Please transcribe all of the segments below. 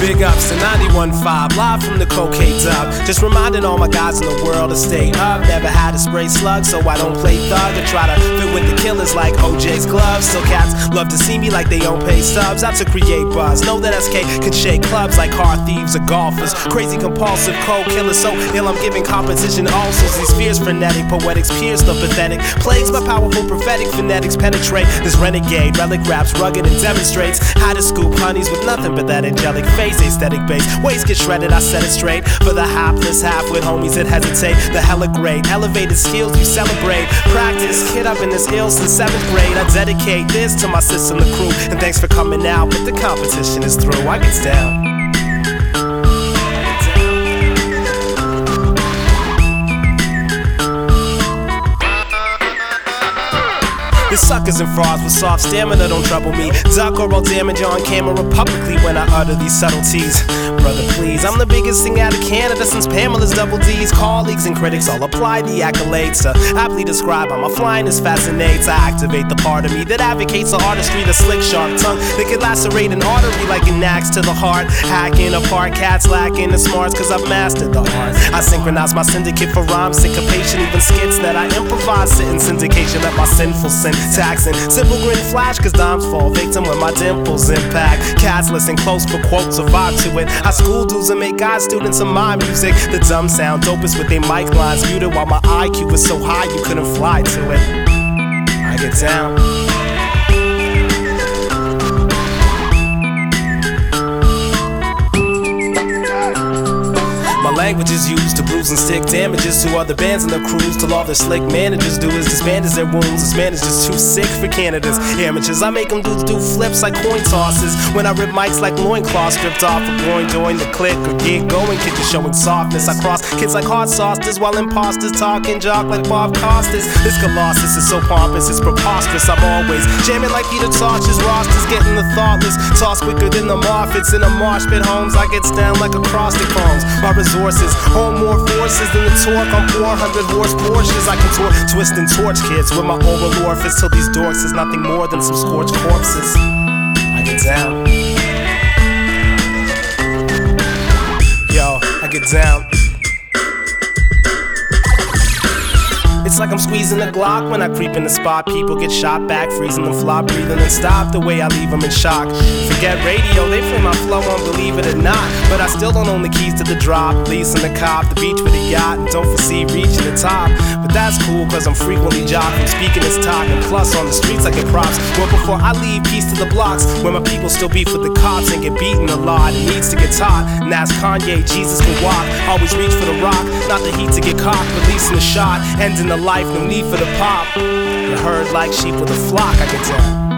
Big ups to 91.5, live from the Cocaine Dub. Just reminding all my guys in the world to stay up. Never had to spray slugs, so I don't play thug or try to fit with the killers like OJ's gloves. So cats love to see me like they don't pay subs. Out to create buzz. Know that SK can shake clubs like car thieves or golfers. Crazy, compulsive, cold killers. So ill I'm giving competition ulcers. These fears frenetic, poetics pierce the pathetic. Plagues my powerful prophetic phonetics penetrate. This renegade relic raps rugged and demonstrates how to scoop honeys with nothing but that angelic face. Aesthetic base, ways get shredded, I set it straight. For the hapless half with homies that hesitate. The hella great, elevated skills you celebrate. Practice, kid up in this ill since 7th grade. I dedicate this to my sis and the crew. And thanks for coming out, but the competition is through. I gets down. The suckers and frauds with soft stamina don't trouble me. Duck or I'll damage on camera publicly when I utter these subtleties. Brother, please, I'm the biggest thing out of Canada since Pamela's double D's. Colleagues and critics all apply the accolades to aptly describe how my flyness fascinates. I activate the part of me that advocates the artistry, the slick, sharp tongue that can lacerate an artery like an axe to the heart. Hacking apart cats lacking the smarts cause I've mastered the art. I synchronize my syndicate for rhyme syncopation, even skits that I improvise sit in syndication at my sinful sin. Taxing, simple grin flash cause dimes fall victim when my dimples impact. Cats listen close for quotes or vibe to it. I school dudes and make God students of my music. The dumb sound dopest with their mic lines muted while my IQ was so high you couldn't fly to it. I get down. Language is used to bruise and stick damages to other bands and their crews. Till all their slick managers do is disband their wounds. This man is just too sick for candidates. Amateurs, I make them do flips like coin tosses. When I rip mics like loincloths stripped off a groin, join the click or get going. Kids just showing softness. I cross kids like hard sauces while imposters talking jock like Bob Costas. This colossus is so pompous, it's preposterous. I'm always jamming like Peter Tosh's rosters, getting the thoughtless. Toss quicker than the Marfits in the marsh pit homes. I get down like acrostic poems. My resources hold more forces than the torque on 400 horse Porsches. I can twist and torch kids with my oral orifice till these dorks is nothing more than some scorched corpses. I get down. Yo, I get down. It's like I'm squeezing a Glock when I creep in the spot. People get shot back, freezing them, flop, breathing and stop. The way I leave them in shock. Forget radio, they play my flow on believe it or not. But I still don't own the keys to the drop. Leasing the cop, the beach with a yacht, and don't foresee reaching the top. But that's cool cause I'm frequently jocking, speaking this talk. And plus on the streets I get props. Well before I leave, peace to the blocks where my people still beef with the cops and get beaten a lot. It needs to get taught. And ask Kanye, Jesus can walk. Always reach for the rock, not the heat to get caught. Releasing the shot, ending the life, no need for the pop. You heard like sheep with a flock. I get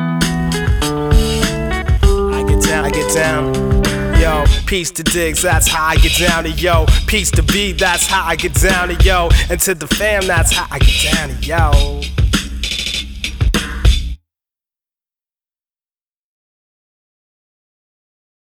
down. I get down, I get down. Yo, peace to Diggs, that's how I get down to yo. Peace to B, that's how I get down to yo. And to the fam, that's how I get down to yo.